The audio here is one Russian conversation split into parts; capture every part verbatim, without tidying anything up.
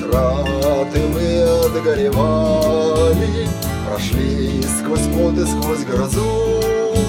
Утраты мы отгоревали, прошли сквозь поты, сквозь грозу,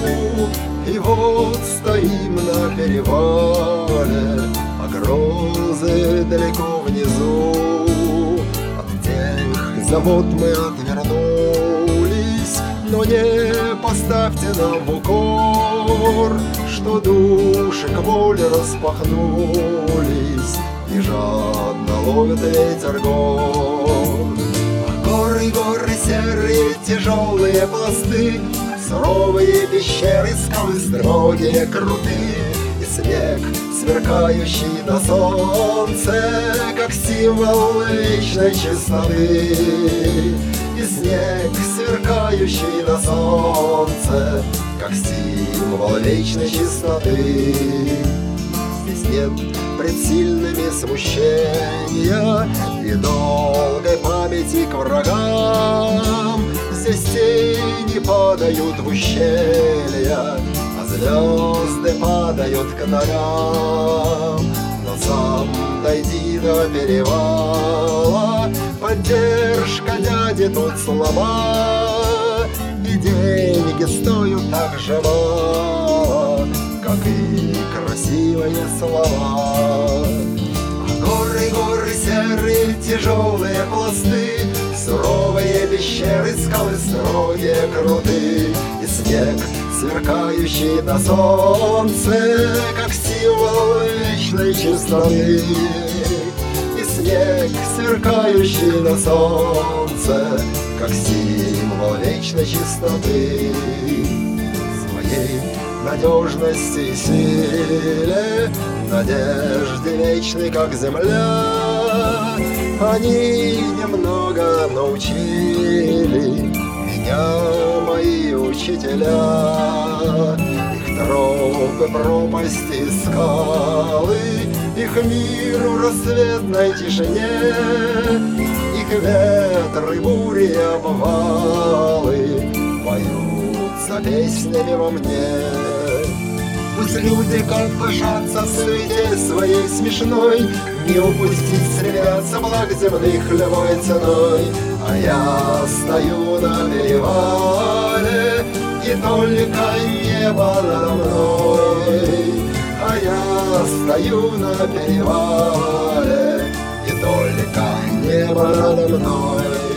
и вот стоим на перевале, а грозы далеко внизу. От тех забот мы отвернулись, но не поставьте нам в укор, что души к воле распахнулись и жадно ловит ветер гор. А горы, горы серые, тяжелые пласты, суровые пещеры, скалы строгие, крутые, и снег, сверкающий на солнце, как символ вечной чистоты. И снег, сверкающий на солнце, как символ вечной чистоты. Здесь нет пред сильными смущения и долгой памяти к врагам. Здесь тени падают в ущелья, а звезды падают к ногам. Но сам дойди до перевала, поддержка дяди тут слаба, и деньги стоят так же мало, как и красивые слова. А горы, горы серые, тяжелые пласты, суровые пещеры, скалы строгие, крутые, и снег, сверкающий на солнце, как символ вечной чистоты. И снег, сверкающий на солнце, как символ вечной чистоты. Своей надежности и силе, надежде вечной, как земля, они немного научили меня мои учителя. Их тропы, пропасти, скалы, их мир в рассветной тишине, их ветры, бури, обвалы поются песнями во мне. Пусть люди как пышатся в суете своей смешной, не упустить стремятся благ земных любой ценой. А я стою на перевале, и только небо надо мной. А я стою на перевале, и только небо надо мной.